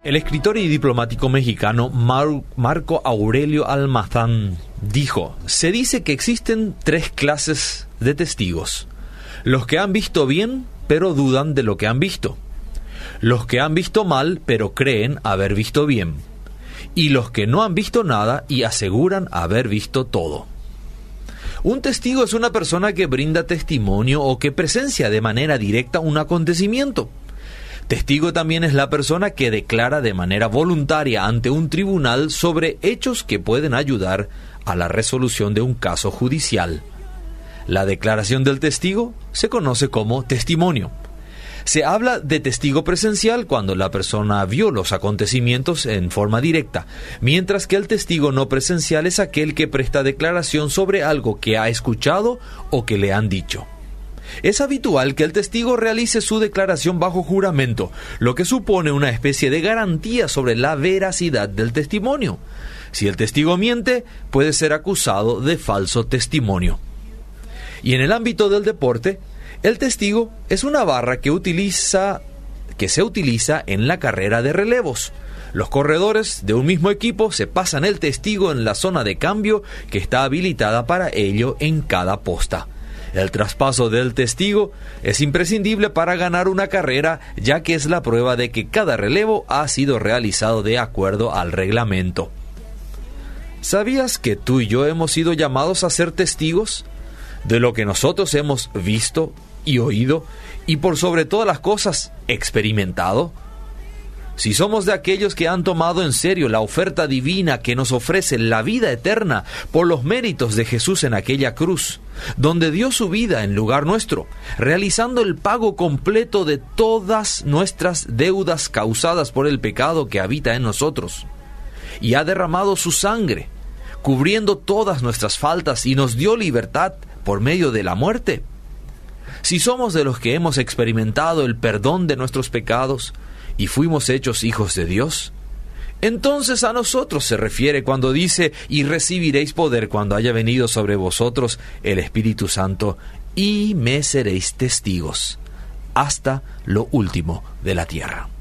El escritor y diplomático mexicano Marco Aurelio Almazán dijo: se dice que existen 3 clases de testigos: los que han visto bien, pero dudan de lo que han visto; los que han visto mal, pero creen haber visto bien; y los que no han visto nada y aseguran haber visto todo. Un testigo es una persona que brinda testimonio o que presencia de manera directa un acontecimiento. Testigo también es la persona que declara de manera voluntaria ante un tribunal sobre hechos que pueden ayudar a la resolución de un caso judicial. La declaración del testigo se conoce como testimonio. Se habla de testigo presencial cuando la persona vio los acontecimientos en forma directa, mientras que el testigo no presencial es aquel que presta declaración sobre algo que ha escuchado o que le han dicho. Es habitual que el testigo realice su declaración bajo juramento, lo que supone una especie de garantía sobre la veracidad del testimonio. Si el testigo miente, puede ser acusado de falso testimonio. Y en el ámbito del deporte, el testigo es una barra que se utiliza en la carrera de relevos. Los corredores de un mismo equipo se pasan el testigo en la zona de cambio que está habilitada para ello en cada posta. El traspaso del testigo es imprescindible para ganar una carrera, ya que es la prueba de que cada relevo ha sido realizado de acuerdo al reglamento. ¿Sabías que tú y yo hemos sido llamados a ser testigos de lo que nosotros hemos visto y oído y por sobre todas las cosas experimentado? Si somos de aquellos que han tomado en serio la oferta divina que nos ofrece la vida eterna por los méritos de Jesús en aquella cruz, donde dio su vida en lugar nuestro, realizando el pago completo de todas nuestras deudas causadas por el pecado que habita en nosotros, y ha derramado su sangre, cubriendo todas nuestras faltas y nos dio libertad por medio de la muerte. Si somos de los que hemos experimentado el perdón de nuestros pecados y fuimos hechos hijos de Dios, entonces a nosotros se refiere cuando dice: y recibiréis poder cuando haya venido sobre vosotros el Espíritu Santo, y me seréis testigos hasta lo último de la tierra.